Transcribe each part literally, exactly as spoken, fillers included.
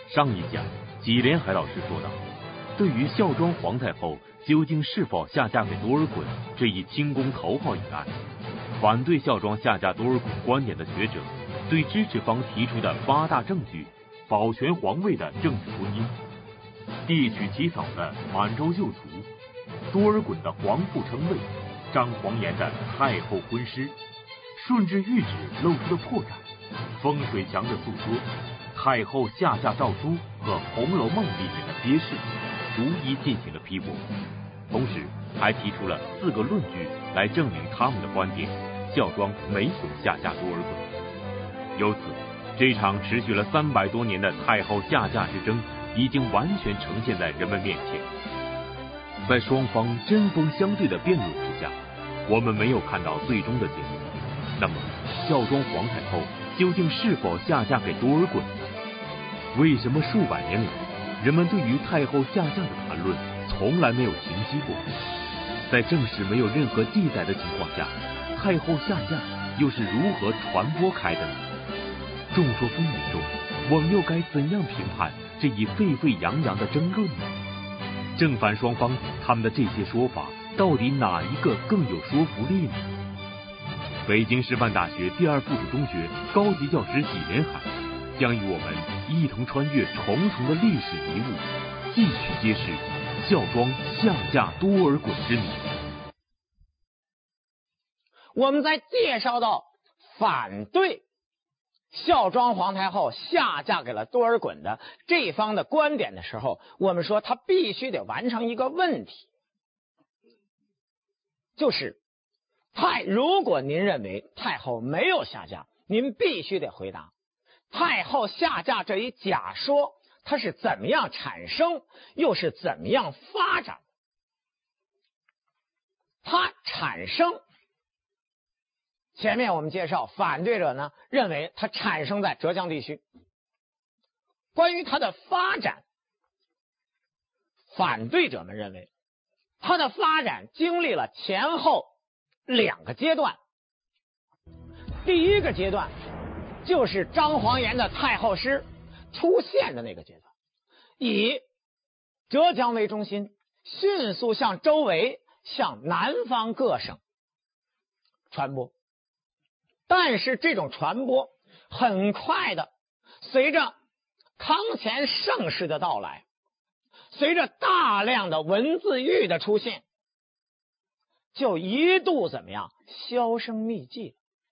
上一讲，纪连海老师说道，对于孝庄皇太后究竟是否下嫁给多尔衮这一清宫头号一案，反对孝庄下嫁多尔衮观点的学者，对支持方提出的八大证据，保全皇位的政治婚姻，地取其嫂的满洲旧俗，多尔衮的皇父称谓，张煌言的太后婚诗，顺治谕旨露出的破绽，风水墙的诉说，太后下嫁诏书和《红楼梦》里面的揭示，逐一进行了批驳，同时还提出了四个论据来证明他们的观点：孝庄没有下嫁多尔衮。由此，这场持续了三百多年的太后下嫁之争已经完全呈现在人们面前。在双方针锋相对的辩论之下，我们没有看到最终的结果。那么，孝庄皇太后究竟是否下嫁给多尔衮？为什么数百年来，人们对于太后下嫁的谈论从来没有停息过？在正史没有任何记载的情况下，太后下嫁又是如何传播开的呢？众说纷纭中，我们又该怎样评判这一沸沸扬扬的争论呢？正反双方他们的这些说法，到底哪一个更有说服力呢？北京师范大学第二附属中学高级教师纪连海将与我们一同穿越重重的历史迷雾，继续揭示孝庄下嫁多尔衮之谜。 我们在介绍到反对孝庄皇太后下嫁给了多尔衮的这一方的观点的时候，我们说他必须得完成一个问题，就是太如果您认为太后没有下嫁，您必须得回答太后下嫁这一假说它是怎么样产生，又是怎么样发展。它产生，前面我们介绍，反对者呢认为它产生在浙江地区。关于它的发展，反对者们认为它的发展经历了前后两个阶段。第一个阶段就是张煌言的太后诗出现的那个阶段，以浙江为中心，迅速向周围向南方各省传播。但是这种传播很快的，随着康乾盛世的到来，随着大量的文字狱的出现，就一度怎么样销声匿迹。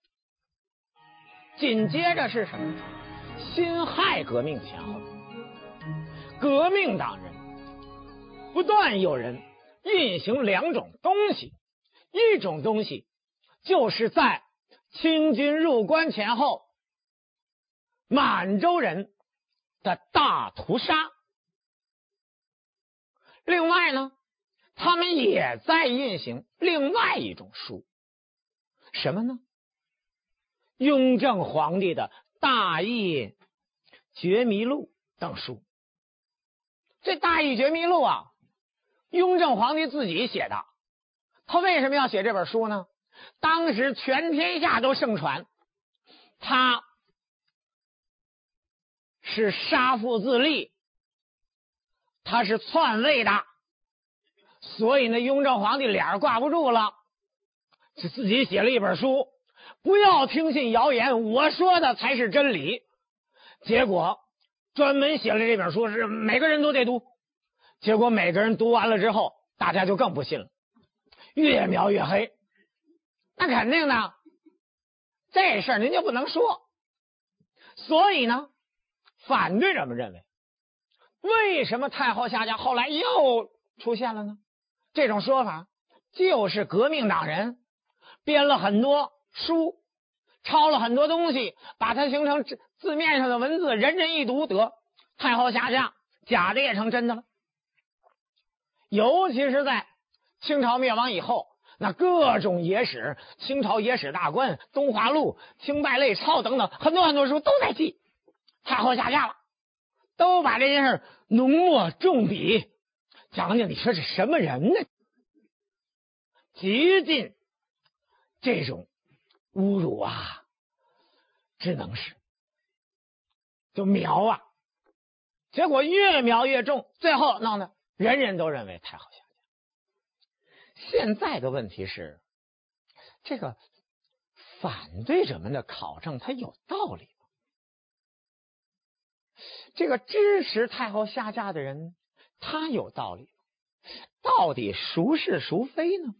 紧接着是什么？辛亥革命前后，革命党人不断有人运行两种东西，一种东西就是在清军入关前后满洲人的大屠杀，另外呢，他们也在运行另外一种书，什么呢？雍正皇帝的大义觉迷录等书。这大义觉迷录啊，雍正皇帝自己写的。他为什么要写这本书呢？当时全天下都盛传他是杀父自立，他是篡位的，所以呢，雍正皇帝脸挂不住了，就自己写了一本书，不要听信谣言，我说的才是真理。结果专门写了这本书，是每个人都得读。结果每个人读完了之后，大家就更不信了，越描越黑。那肯定的，这事儿您就不能说。所以呢，反对者们认为，为什么太后下嫁后来又出现了呢？这种说法就是革命党人编了很多书，抄了很多东西，把它形成字面上的文字，人人一读得太后下嫁，假的也成真的了。尤其是在清朝灭亡以后，那各种野史，清朝野史大观、东华录、清败类钞等等，很多很多书都在记太后下嫁了，都把这件事浓墨重笔讲讲。你说这什么人呢？极尽这种侮辱啊，只能是就描啊结果越描越重，最后闹得人人都认为太后下嫁。现在的问题是，这个反对者们的考证它有道理吗？这个支持太后下嫁的人他有道理吗？到底孰是孰非呢？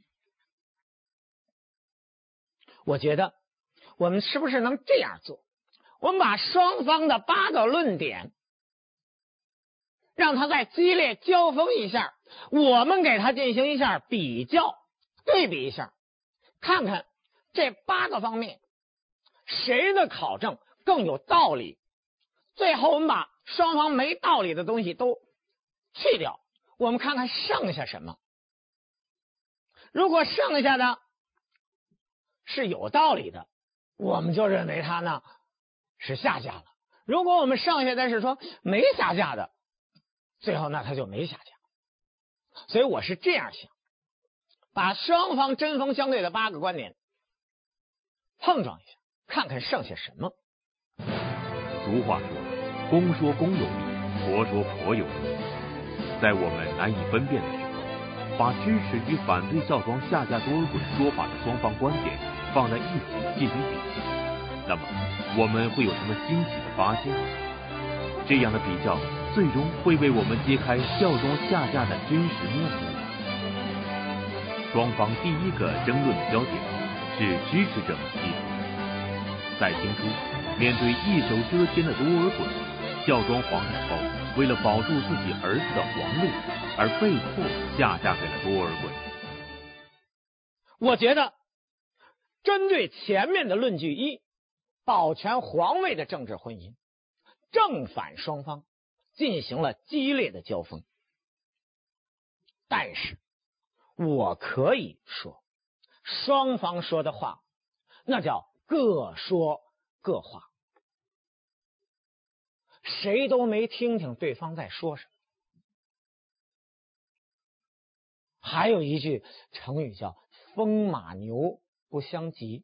我觉得我们是不是能这样做，我们把双方的八个论点让他再激烈交锋一下，我们给他进行一下比较对比一下，看看这八个方面谁的考证更有道理，最后我们把双方没道理的东西都去掉，我们看看剩下什么。如果剩下的是有道理的，我们就认为他呢是下嫁了。如果我们剩下的是说没下嫁的，最后那他就没下嫁。所以我是这样想，把双方针锋相对的八个观点碰撞一下，看看剩下什么。 俗话说，公说公有理，婆说婆有理。在我们难以分辨的时候，把支持与反对孝庄下嫁多尔衮说法的双方观点放在一起进行比较，那么我们会有什么惊喜的发现？这样的比较最终会为我们揭开孝庄下嫁的真实面目。双方第一个争论的焦点是支持者们提出的，在清初面对一手遮天的多尔衮，孝庄皇太后为了保住自己儿子的皇位而被迫下嫁给了多尔衮。 我觉得针对前面的论据一，保全皇位的政治婚姻，正反双方进行了激烈的交锋。但是我可以说，双方说的话那叫各说各话，谁都没听听对方在说什么。还有一句成语叫风马牛不相及。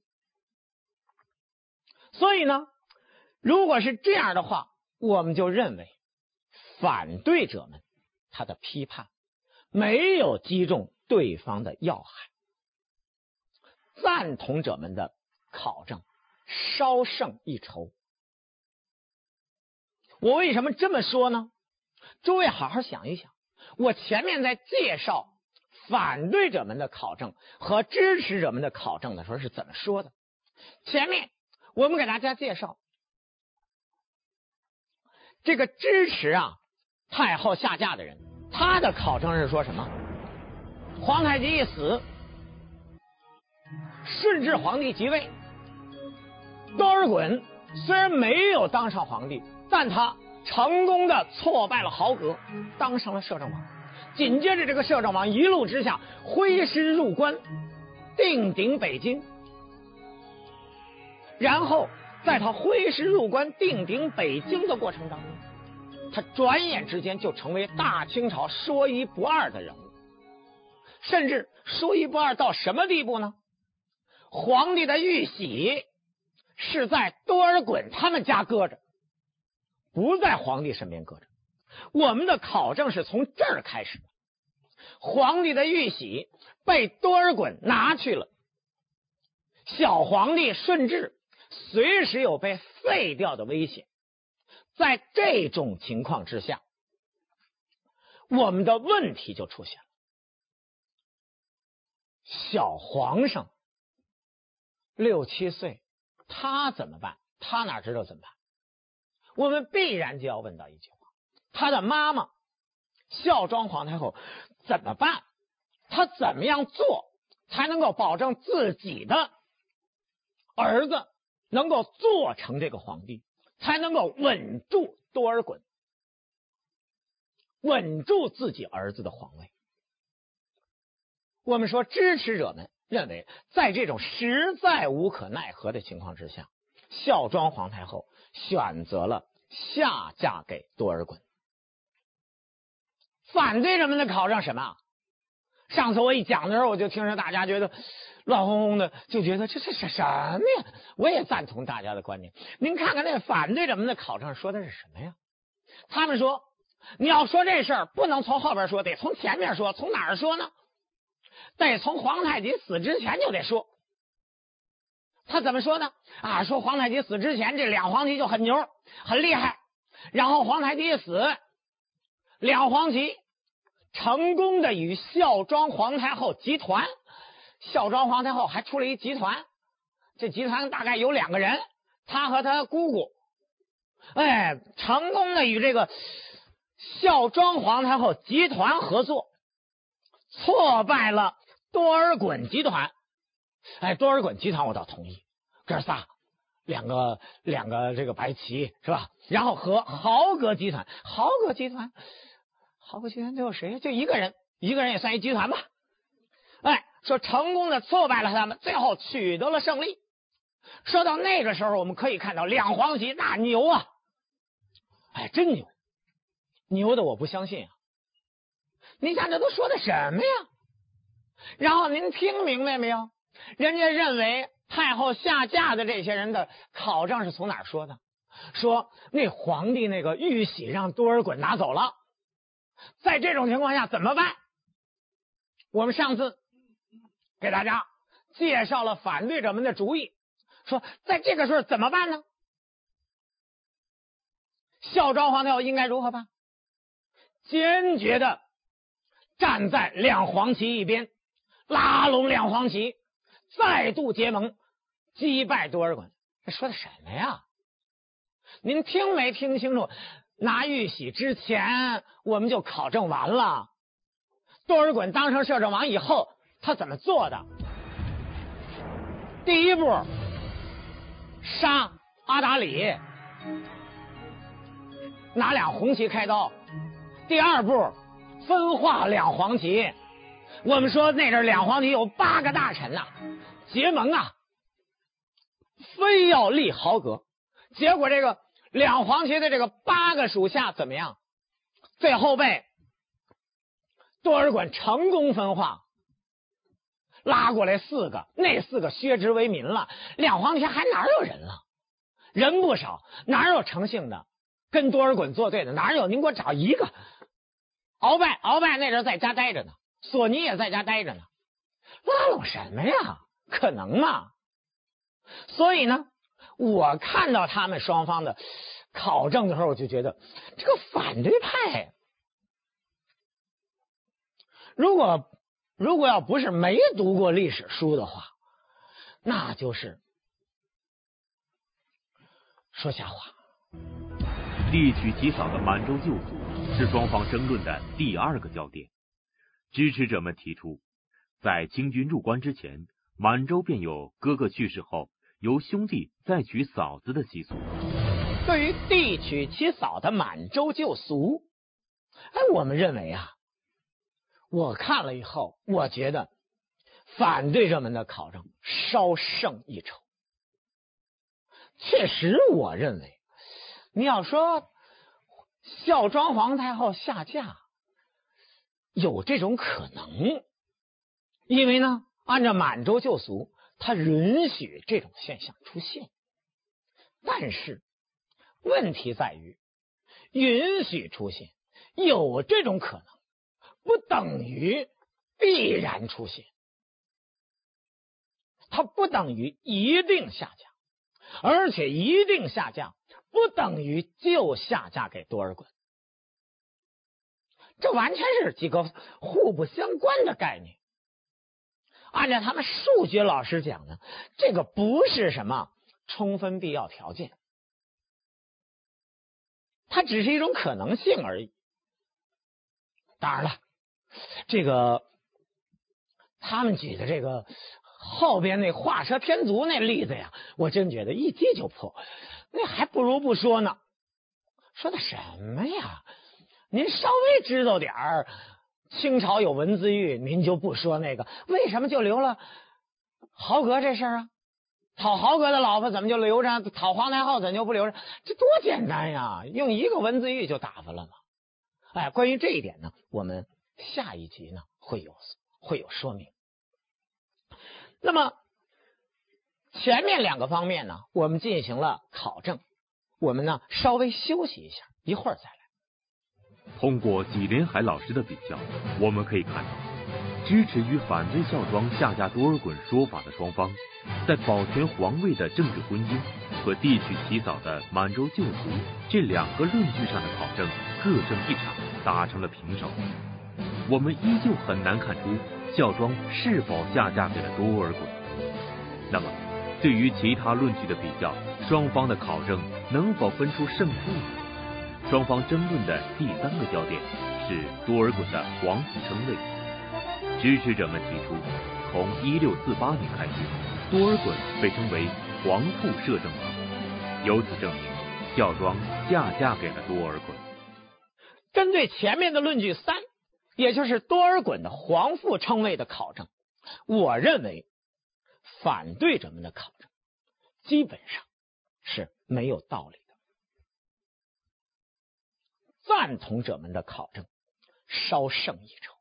所以呢，如果是这样的话，我们就认为反对者们他的批判没有击中对方的要害，赞同者们的考证稍胜一筹。我为什么这么说呢？诸位好好想一想，我前面在介绍反对者们的考证和支持者们的考证的时候是怎么说的。前面我们给大家介绍这个支持啊太后下嫁的人，他的考证是说什么？皇太极一死，顺治皇帝即位，多尔衮虽然没有当上皇帝，但他成功的挫败了豪格，当上了摄政王。紧接着这个摄政王一路之下挥师入关，定鼎北京。然后在他挥师入关定鼎北京的过程当中，他转眼之间就成为大清朝说一不二的人物。甚至说一不二到什么地步呢？皇帝的玉玺是在多尔衮他们家搁着，不在皇帝身边搁着。我们的考证是从这儿开始的，皇帝的玉玺被多尔衮拿去了，小皇帝顺治随时有被废掉的危险。在这种情况之下，我们的问题就出现了。小皇上六七岁，他怎么办？他哪知道怎么办？我们必然就要问到一句话，他的妈妈孝庄皇太后怎么办？他怎么样做才能够保证自己的儿子能够做成这个皇帝，才能够稳住多尔衮，稳住自己儿子的皇位？我们说支持者们认为，在这种实在无可奈何的情况之下，孝庄皇太后选择了下嫁给多尔衮。反对者们的考证什么？上次我一讲的时候，我就听着大家觉得乱哄哄的，就觉得这这是什么呀？我也赞同大家的观点。您看看那反对者们的考证说的是什么呀？他们说你要说这事儿，不能从后边说，得从前面说。从哪儿说呢？得从皇太极死之前就得说。他怎么说呢？啊，说皇太极死之前，这两黄旗就很牛，很厉害。然后皇太极一死，两黄旗成功的与孝庄皇太后集团，孝庄皇太后还出了一集团，这集团大概有两个人，他和他姑姑，哎，成功的与这个孝庄皇太后集团合作，挫败了多尔衮集团。哎，多尔衮集团我倒同意，哥仨两个两个这个白旗是吧？然后和豪格集团，豪格集团，豪格集团最后谁？就一个人，一个人也算一集团吧。哎，说成功的挫败了他们，最后取得了胜利。说到那个时候，我们可以看到两黄旗那牛啊，哎，真牛，牛的我不相信啊！你想这都说的什么呀？然后您听明白没有？人家认为太后下嫁的这些人的考证是从哪儿说的？说那皇帝那个玉玺让多尔衮拿走了，在这种情况下怎么办？我们上次给大家介绍了反对者们的主意，说在这个时候怎么办呢？孝庄皇太后应该如何办？坚决的站在两黄旗一边，拉拢两黄旗，再度结盟，击败多尔衮。这说的什么呀？您听没听清楚？拿玉玺之前我们就考证完了，多尔衮当上摄政王以后他怎么做的？第一步杀阿达里，拿两红旗开刀。第二步分化两黄旗。我们说那阵两黄旗有八个大臣呐、啊，结盟啊，非要立豪格。结果这个两黄旗的这个八个属下怎么样？最后被多尔衮成功分化，拉过来四个，那四个削职为民了。两黄旗还哪有人了？人不少，哪有诚信的跟多尔衮作对的？哪有？您给我找一个。鳌拜，鳌拜那阵在家待着呢，索尼也在家待着呢，拉拢什么呀？可能吗？所以呢，我看到他们双方的考证的时候，我就觉得这个反对派，如果如果要不是没读过历史书的话，那就是说瞎话。 力取其嫂的满洲旧俗是双方争论的第二个焦点。支持者们提出，在清军入关之前，满洲便有哥哥去世后由兄弟再娶嫂子的习俗。 对于弟娶其嫂的满洲旧俗，哎，我们认为啊，我看了以后，我觉得反对者们的考证稍胜一筹。确实，我认为你要说孝庄皇太后下嫁，有这种可能，因为呢，按照满洲旧俗，它允许这种现象出现。但是问题在于，允许出现，有这种可能，不等于必然出现，它不等于一定下嫁，而且一定下嫁不等于就下嫁给多尔衮，这完全是几个互不相关的概念。按照他们数学老师讲呢，这个不是什么充分必要条件，它只是一种可能性而已。当然了，这个他们举的这个后边那画蛇添足那例子呀，我真觉得一揭就破，那还不如不说呢。说的什么呀？您稍微知道点儿清朝有文字狱，您就不说那个为什么就留了豪格这事儿啊？讨豪格的老婆怎么就留着，讨皇太后怎么就不留着？这多简单呀，用一个文字狱就打发了嘛。哎，关于这一点呢，我们下一集呢会有会有说明。那么前面两个方面呢，我们进行了考证，我们呢稍微休息一下，一会儿再来。 通过纪连海老师的比较，我们可以看到，支持与反对孝庄下嫁多尔衮说法的双方，在保全皇位的政治婚姻和地取其嫂的满洲旧俗这两个论据上的考证各争一场，打成了平手。我们依旧很难看出孝庄是否下嫁给了多尔衮。那么，对于其他论据的比较，双方的考证能否分出胜负呢？双方争论的第三个焦点是多尔衮的皇父称谓。支持者们提出，从一六四八年开始，多尔衮被称为皇父摄政王，由此证明孝庄下嫁给了多尔衮。 针对前面的论据三，也就是多尔衮的皇父称谓的考证，我认为反对者们的考证基本上是没有道理的，赞同者们的考证稍胜一筹。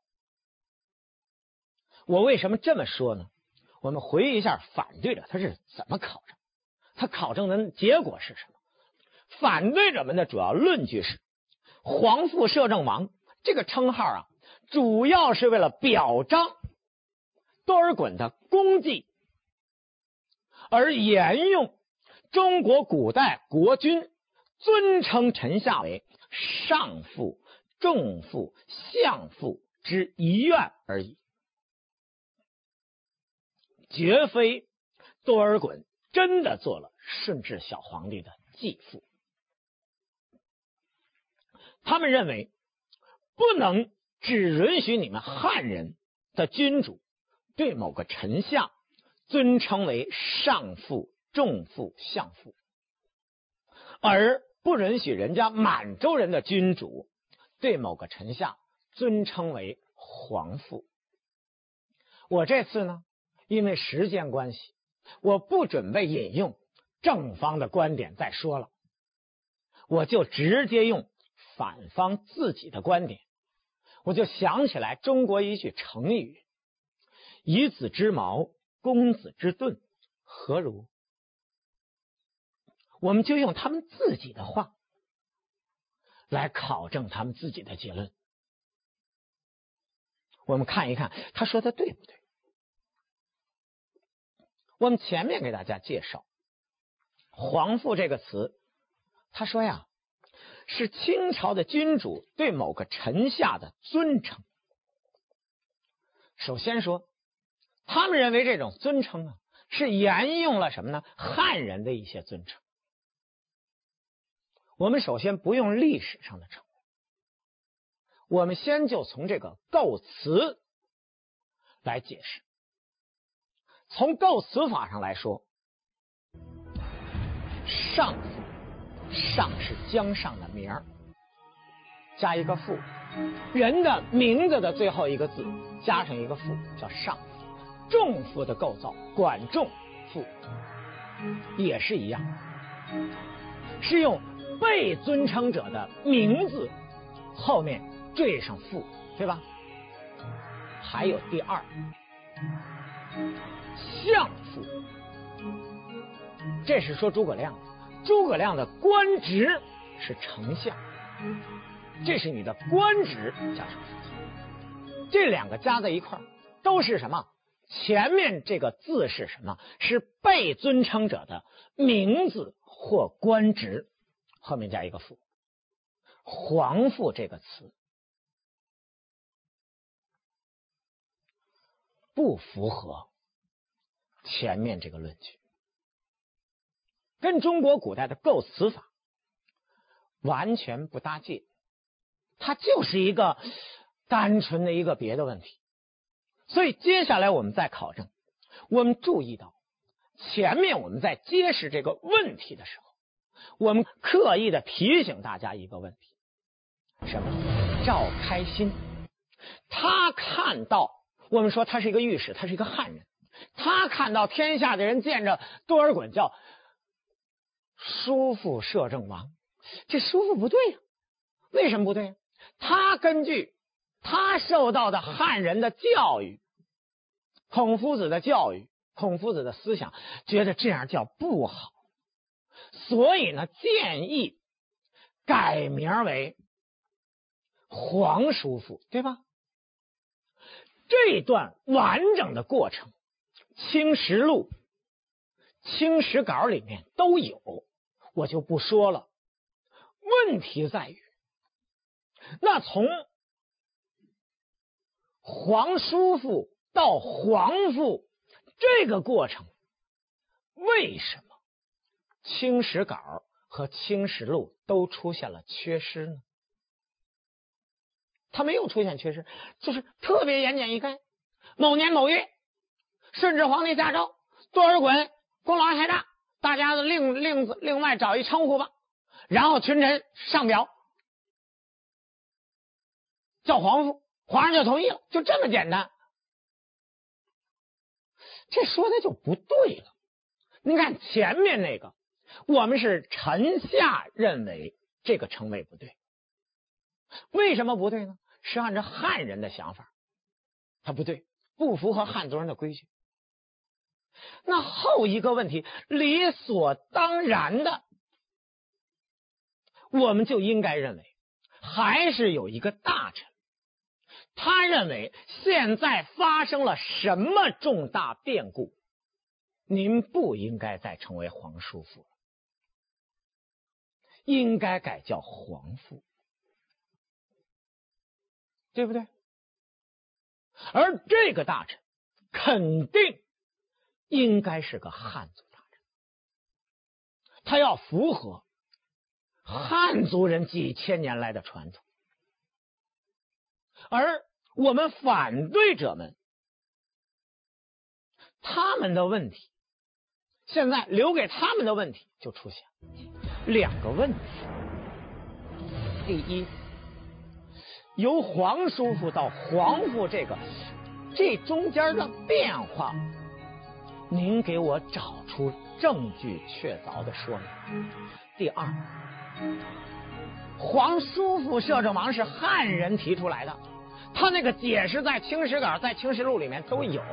我为什么这么说呢？我们回忆一下反对者他是怎么考证，他考证的结果是什么？反对者们的主要论据是，皇父摄政王这个称号啊，主要是为了表彰多尔衮的功绩，而沿用中国古代国君尊称臣下为上父、仲父、相父之遗愿而已，绝非多尔衮真的做了顺治小皇帝的继父。他们认为不能只允许你们汉人的君主对某个臣下尊称为上父、仲父、相父，而不允许人家满洲人的君主对某个臣下尊称为皇父。我这次呢，因为时间关系，我不准备引用正方的观点再说了，我就直接用反方自己的观点。我就想起来中国一句成语，以子之矛攻子之盾，何如？我们就用他们自己的话来考证他们自己的结论。我们看一看他说的对不对。我们前面给大家介绍皇父这个词，他说呀，是清朝的君主对某个臣下的尊称。首先说，他们认为这种尊称啊，是沿用了什么呢？汉人的一些尊称。我们首先不用历史上的称呼，我们先就从这个构词来解释。从构词法上来说，上父，上是江上的名儿，加一个父，人的名字的最后一个字加上一个父，叫上父。仲父的构造，管仲父也是一样，是用被尊称者的名字后面缀上父，对吧？还有第二，相父，这是说诸葛亮，诸葛亮的官职是丞相，这是你的官职加上父亲，这两个加在一块儿都是什么？前面这个字是什么？是被尊称者的名字或官职，后面加一个父。皇父这个词不符合前面这个论据，跟中国古代的构词法完全不搭界，它就是一个单纯的一个别的问题。所以接下来我们再考证，我们注意到前面我们在揭示这个问题的时候，我们刻意的提醒大家一个问题，什么？赵开心他看到，我们说他是一个御史，他是一个汉人，他看到天下的人见着多尔衮叫叔父摄政王，这叔父不对呀、啊，为什么不对、啊、他根据他受到的汉人的教育，孔夫子的教育，孔夫子的思想，觉得这样叫不好，所以呢，建议改名为皇叔父，对吧？这段完整的过程，《清实录》《清实稿》里面都有，我就不说了。问题在于，那从皇叔父到皇父这个过程，为什么《清实稿》和《清实录》都出现了缺失呢？它没有出现缺失，就是特别言简意赅。某年某月，顺治皇帝驾诏，多尔衮功劳太大，大家另另另外找一称呼吧。然后群臣上表叫皇父，皇上就同意了，就这么简单。这说的就不对了。你看前面那个，我们是臣下认为这个称谓不对。为什么不对呢？是按照汉人的想法，它不对，不符合汉族人的规矩。那后一个问题，理所当然的，我们就应该认为，还是有一个大臣，他认为现在发生了什么重大变故，您不应该再称为皇叔父了，应该改叫皇父，对不对？而这个大臣肯定应该是个汉族大臣，他要符合汉族人几千年来的传统。而我们反对者们，他们的问题，现在留给他们的问题就出现两个问题。第一，由皇叔父到皇父这个这中间的变化，您给我找出证据确凿的说明。第二，皇叔父摄政王是汉人提出来的，他那个解释在清史稿在清实录里面都有。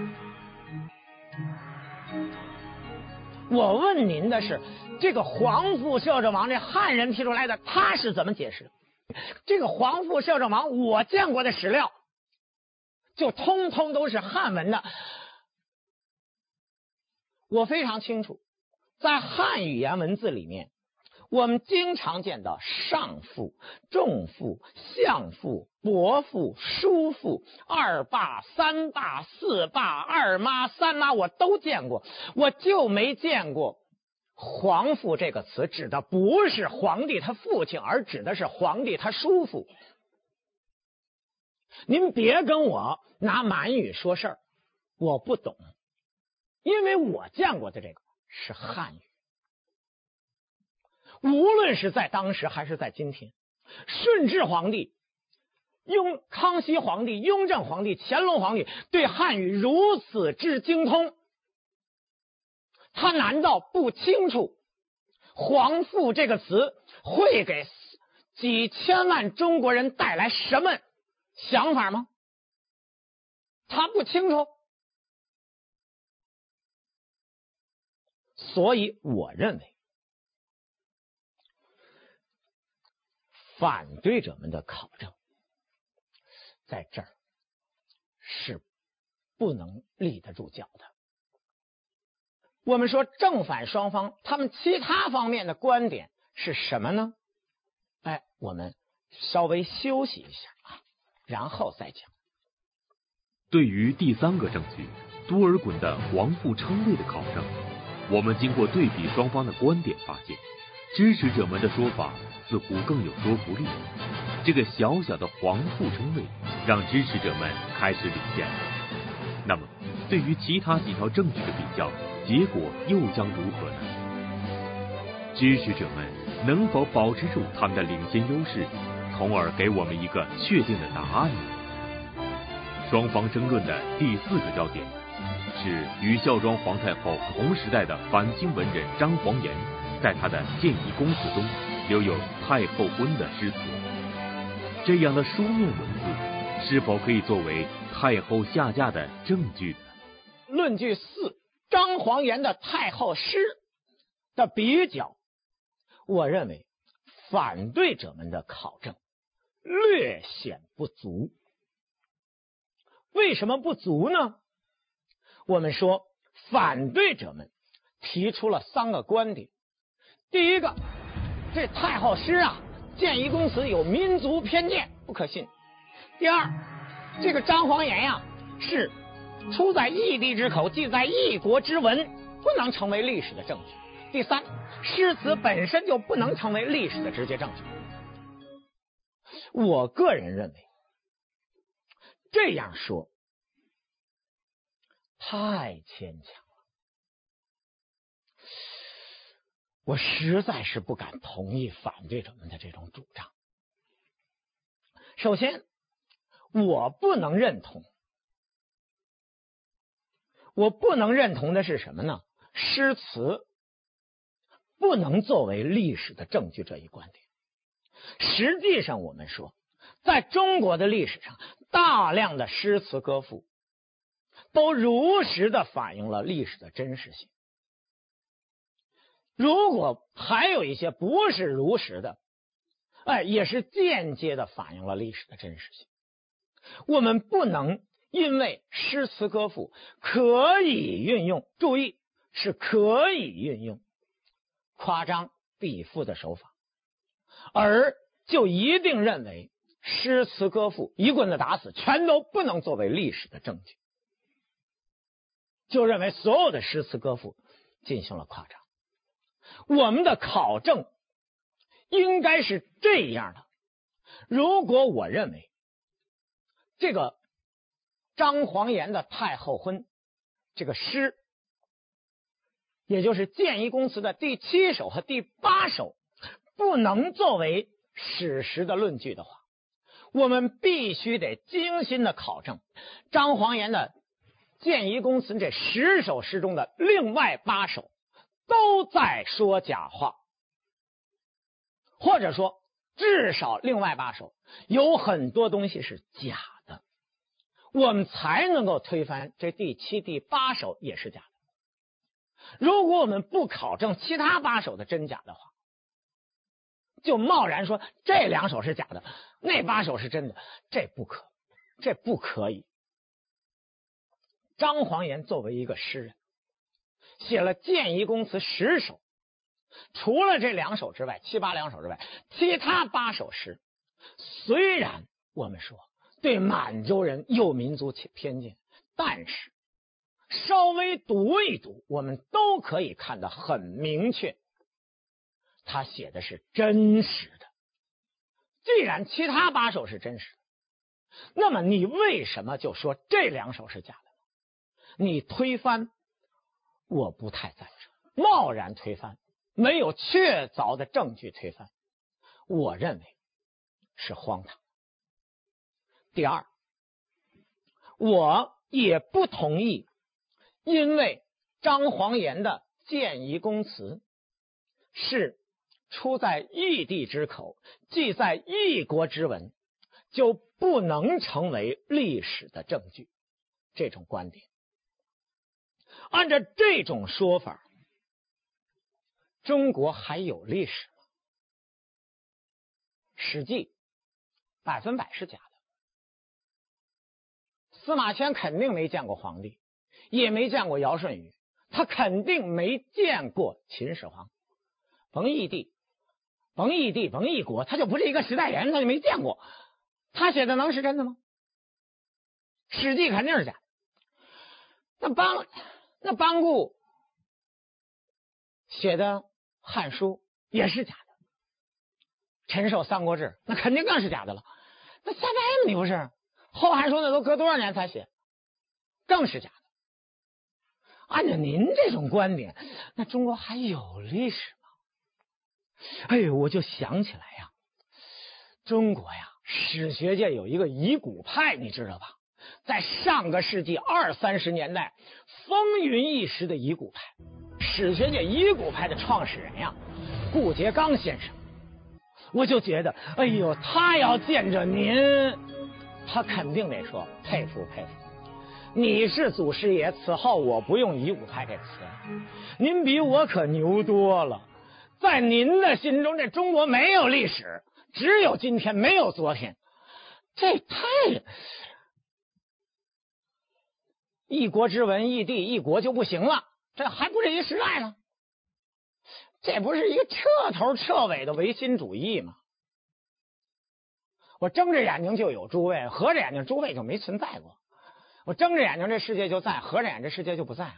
我问您的是，这个皇父摄政王这汉人提出来的，他是怎么解释的？这个皇父摄政王我见过的史料就通通都是汉文的。我非常清楚，在汉语言文字里面，我们经常见到上父、仲父、相父、伯父、叔父、二爸、三爸、四爸、二妈、三妈，我都见过，我就没见过皇父这个词指的不是皇帝他父亲，而指的是皇帝他叔父。您别跟我拿满语说事儿，我不懂，因为我见过的这个是汉语。无论是在当时还是在今天，顺治皇帝、雍康熙皇帝、雍正皇帝、乾隆皇帝对汉语如此之精通，他难道不清楚皇父这个词会给几千万中国人带来什么想法吗？他不清楚。所以我认为反对者们的考证在这儿是不能立得住脚的。我们说正反双方他们其他方面的观点是什么呢？哎，我们稍微休息一下啊，然后再讲。 对于第三个证据多尔衮的皇父称谓的考证，我们经过对比双方的观点发现，支持者们的说法似乎更有说服力。这个小小的皇父称谓让支持者们开始领先。那么对于其他几条证据的比较，结果又将如何呢？支持者们能否保持住他们的领先优势，从而给我们一个确定的答案呢？双方争论的第四个焦点是与孝庄皇太后同时代的反清文人张煌言在他的谏议公词中留有太后婚的诗词，这样的书面文字是否可以作为太后下嫁的证据呢？ 论据四，张煌言的太后诗的比较，我认为反对者们的考证略显不足。为什么不足呢？我们说反对者们提出了三个观点。第一个，这太后诗啊，建仪公词有民族偏见，不可信。第二，这个张煌言呀，是出在异地之口，记在异国之文，不能成为历史的证据。第三，诗词本身就不能成为历史的直接证据。我个人认为，这样说太牵强了，我实在是不敢同意反对者们的这种主张。首先，我不能认同，我不能认同的是什么呢？诗词不能作为历史的证据这一观点。实际上我们说，在中国的历史上，大量的诗词歌赋都如实的反映了历史的真实性。如果还有一些不是如实的，哎，也是间接的反映了历史的真实性。我们不能因为诗词歌赋可以运用，注意是可以运用夸张比附的手法，而就一定认为诗词歌赋一棍子打死，全都不能作为历史的证据，就认为所有的诗词歌赋进行了夸张。我们的考证应该是这样的：如果我认为这个张煌言的太后婚这个诗，也就是建仪公词的第七首和第八首不能作为史实的论据的话，我们必须得精心的考证张煌言的建仪公词这十首诗中的另外八首都在说假话，或者说至少另外八首有很多东西是假的，我们才能够推翻这第七、第八首也是假的。如果我们不考证其他八首的真假的话，就贸然说这两首是假的，那八首是真的，这不可，这不可以。张煌言作为一个诗人，写了建仪公词十首，除了这两首之外，七八两首之外，其他八首诗虽然我们说对满洲人有民族偏见，但是稍微读一读，我们都可以看得很明确，他写的是真实的。既然其他八首是真实的，那么你为什么就说这两首是假的？你推翻，我不太赞成。贸然推翻，没有确凿的证据推翻，我认为是荒唐。第二，我也不同意因为张煌言的建仪公词是出在异地之口，记在异国之文，就不能成为历史的证据，这种观点。按照这种说法，中国还有历史吗？史记百分百是假的。司马迁肯定没见过皇帝，也没见过尧舜禹，他肯定没见过秦始皇。甭异地，甭异地，甭异国，他就不是一个时代人，他就没见过。他写的能是真的吗？史记肯定是假的。那班那班固写的汉书也是假的，陈寿三国志那肯定更是假的了。那现在你不是后汉书那都隔多少年才写，更是假的。按照您这种观点，那中国还有历史吗？哎呦，我就想起来呀，中国呀，史学界有一个遗骨派，你知道吧？在上个世纪二三十年代风云一时的遗骨派，史学界遗骨派的创始人呀，顾颉刚先生，我就觉得，哎呦，他要见着您，他肯定得说佩服佩服，你是祖师爷，此后我不用遗骨派这词，您比我可牛多了。在您的心中，这中国没有历史， 只有今天，没有昨天。这太一国之文，一地一国就不行了，这还不是一时代呢？这不是一个彻头彻尾的唯心主义吗？我睁着眼睛就有诸位，合着眼睛诸位就没存在过。我睁着眼睛这世界就在，合着眼这世界就不在啊！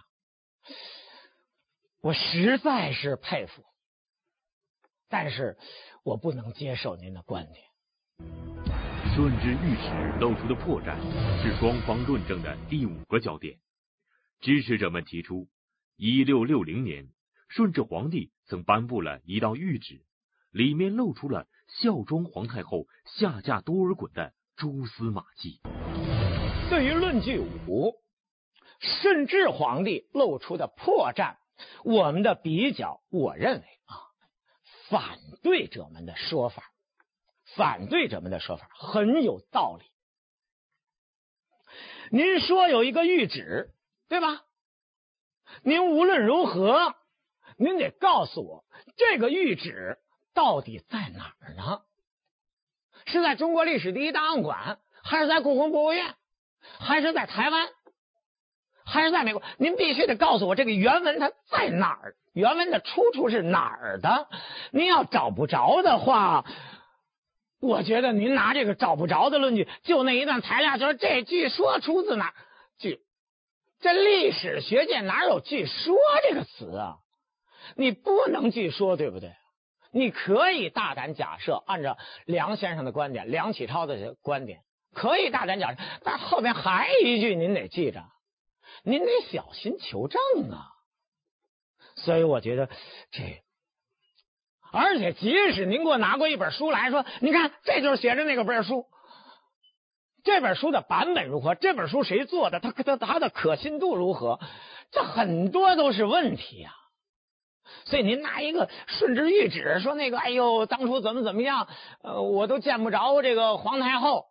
我实在是佩服，但是我不能接受您的观点。 顺治御史露出的破绽是双方论证的第五个焦点。支持者们提出，一六六零年，顺治皇帝曾颁布了一道谕旨，里面露出了孝庄皇太后下嫁多尔衮的蛛丝马迹。 对于论据五，顺治皇帝露出的破绽，我们的比较，我认为啊，反对者们的说法，反对者们的说法很有道理。您说有一个谕旨，对吧？您无论如何，您得告诉我这个谕旨到底在哪儿呢？是在中国历史第一档案馆，还是在故宫博物院，还是在台湾，还是在美国？您必须得告诉我这个原文它在哪儿，原文的出处是哪儿的。您要找不着的话，我觉得您拿这个找不着的论据，就那一段材料，就是这据说出自哪儿？据这历史学界哪有据说这个词啊？你不能据说，对不对？你可以大胆假设，按照梁先生的观点，梁启超的观点，可以大胆假设，但后面还一句您得记着，您得小心求证啊。所以我觉得这，而且即使您给我拿过一本书来说，你看这就是写着那个本书，这本书的版本如何，这本书谁做的，它它它的可信度如何，这很多都是问题啊。所以您拿一个顺治谕旨说那个，哎呦，当初怎么怎么样，呃，我都见不着这个皇太后。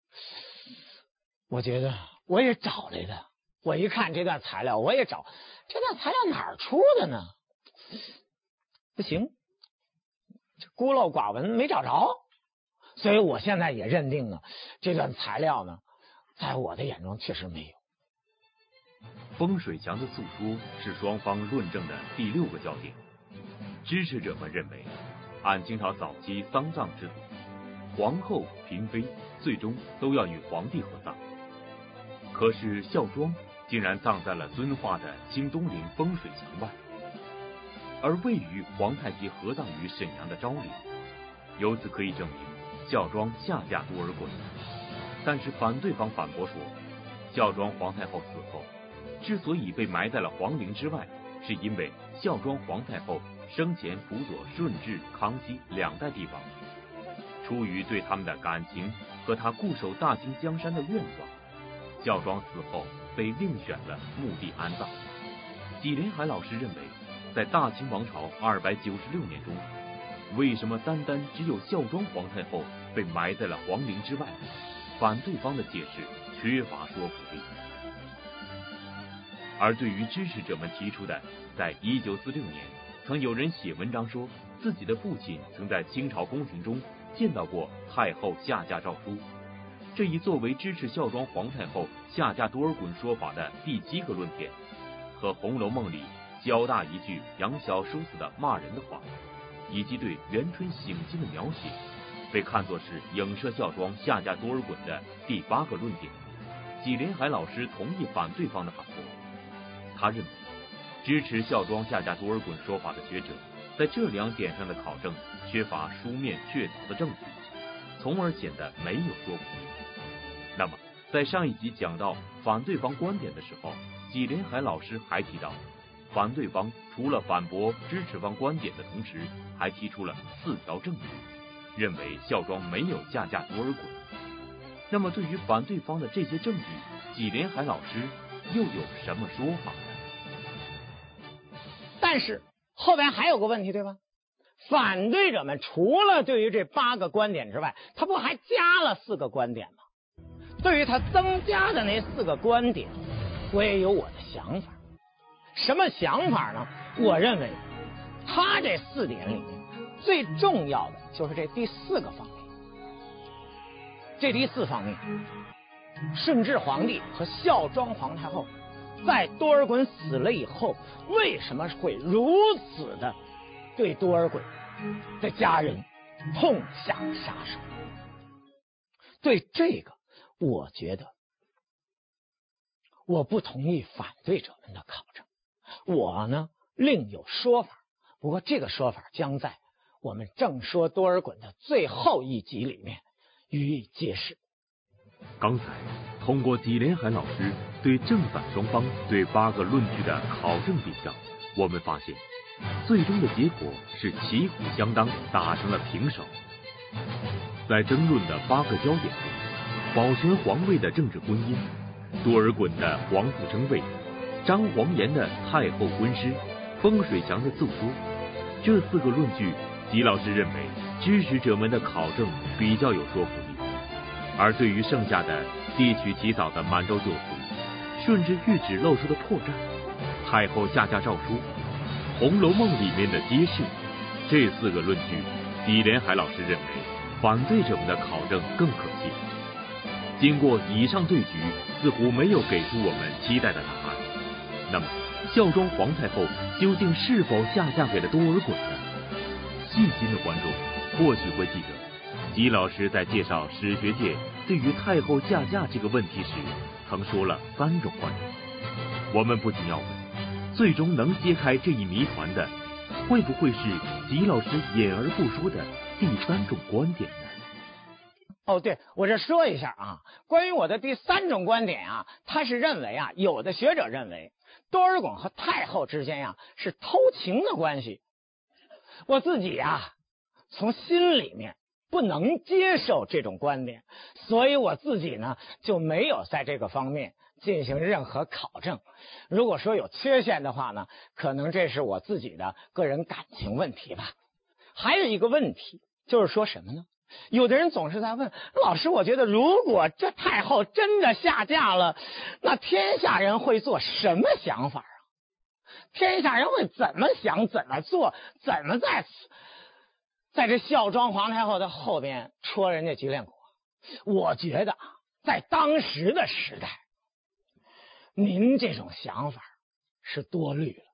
我觉得我也找来的，我一看这段材料，我也找这段材料哪儿出的呢？不行，孤陋寡闻，没找着。所以我现在也认定了这段材料呢，在我的眼中确实没有。 风水墙的诉说是双方论证的第六个焦点。支持者们认为，按清朝早期丧葬制度，皇后、嫔妃最终都要与皇帝合葬。可是孝庄竟然葬在了遵化的清东陵风水墙外，而未与皇太极合葬于沈阳的昭陵，由此可以证明孝庄下嫁多尔衮。但是反对方反驳说，孝庄皇太后死后之所以被埋在了皇陵之外，是因为孝庄皇太后生前辅佐顺治、康熙两代帝王，出于对他们的感情和他固守大清江山的愿望，孝庄死后被另选了墓地安葬。纪连海老师认为，在大清王朝二百九十六年中，为什么单单只有孝庄皇太后被埋在了皇陵之外？反对方的解释缺乏说服力。而对于支持者们提出的，在一九四六年曾有人写文章说自己的父亲曾在清朝宫廷中见到过太后下嫁诏书，这一作为支持孝庄皇太后下嫁多尔衮说法的第七个论点，和《红楼梦》里焦大一句养小叔子的骂人的话，以及对元春省亲的描写，被看作是影射孝庄下嫁多尔衮的第八个论点。纪连海老师同意反对方的反驳，他认为支持孝庄下嫁多尔衮说法的学者在这两点上的考证缺乏书面确凿的证据，从而显得没有说服力。那么在上一集讲到反对方观点的时候，纪连海老师还提到，反对方除了反驳支持方观点的同时，还提出了四条证据，认为孝庄没有下嫁多尔衮。那么对于反对方的这些证据，纪连海老师又有什么说法呢？ 但是后边还有个问题，对吧？反对者们除了对于这八个观点之外，他不还加了四个观点吗？对于他增加的那四个观点，我也有我的想法。什么想法呢？我认为他这四点里面最重要的就是这第四个方面。 这第四方面，顺治皇帝和孝庄皇太后在多尔衮死了以后，为什么会如此的对多尔衮的家人痛下杀手？对这个，我觉得我不同意反对者们的考证，我呢另有说法。不过这个说法将在我们正说多尔衮的最后一集里面予以揭示。 刚才通过纪连海老师对正反双方对八个论据的考证比较，我们发现最终的结果是旗鼓相当，打成了平手。在争论的八个焦点中，保全皇位的政治婚姻、多尔衮的皇父争位、张煌言的太后婚诗、风水墙的奏说，这四个论据，吉老师认为支持者们的考证比较有说服力。而对于剩下的地取其早的满洲旧俗、顺治谕旨露出的破绽、太后下嫁诏书、《红楼梦》里面的揭示，这四个论据，纪连海老师认为反对者们的考证更可信。经过以上对局，似乎没有给出我们期待的答案。那么，孝庄皇太后究竟是否下嫁给了多尔衮呢？细心的观众或许会记得，吉老师在介绍史学界对于太后下嫁这个问题时，曾说了三种观点。我们不禁要问，最终能揭开这一谜团的，会不会是吉老师隐而不说的第三种观点呢？ 哦，对，我这说一下啊，关于我的第三种观点啊，他是认为啊，有的学者认为多尔衮和太后之间呀、啊、是偷情的关系。我自己呀、啊、从心里面不能接受这种观点，所以我自己呢就没有在这个方面进行任何考证。如果说有缺陷的话呢，可能这是我自己的个人感情问题吧。还有一个问题就是说什么呢？有的人总是在问老师，我觉得如果这太后真的下嫁了，那天下人会做什么想法啊？天下人会怎么想，怎么做，怎么在在这孝庄皇太后的后边戳人家脊梁骨？我觉得在当时的时代，您这种想法是多虑了。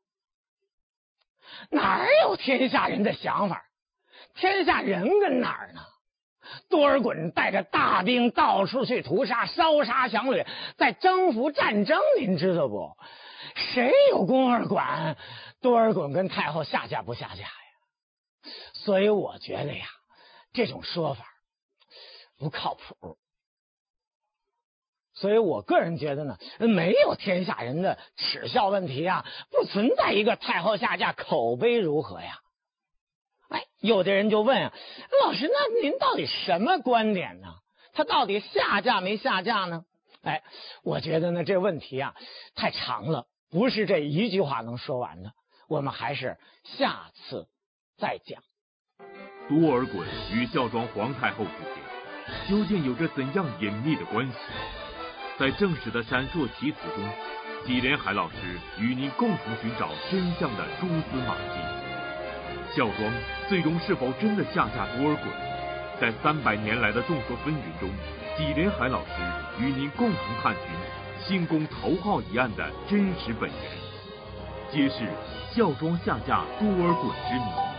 哪有天下人的想法？天下人跟哪儿呢？多尔衮带着大兵到处去屠杀，烧杀抢掠，在征服战争，您知道不？谁有功夫管多尔衮跟太后下嫁不下嫁呀？所以我觉得呀，这种说法不靠谱。所以我个人觉得呢，没有天下人的耻笑问题啊，不存在一个太后下嫁口碑如何呀？哎，有的人就问啊，老师，那您到底什么观点呢？他到底下嫁没下嫁呢？哎，我觉得呢，这问题啊太长了，不是这一句话能说完的。我们还是下次再讲。 多尔衮与孝庄皇太后之间究竟有着怎样隐秘的关系？在正史的闪烁其词中，纪连海老师与您共同寻找真相的蛛丝马迹。孝庄最终是否真的下嫁多尔衮？在三百年来的众说纷纭中，纪连海老师与您共同探寻兴宫头号一案的真实本源，揭示孝庄下嫁多尔衮之谜。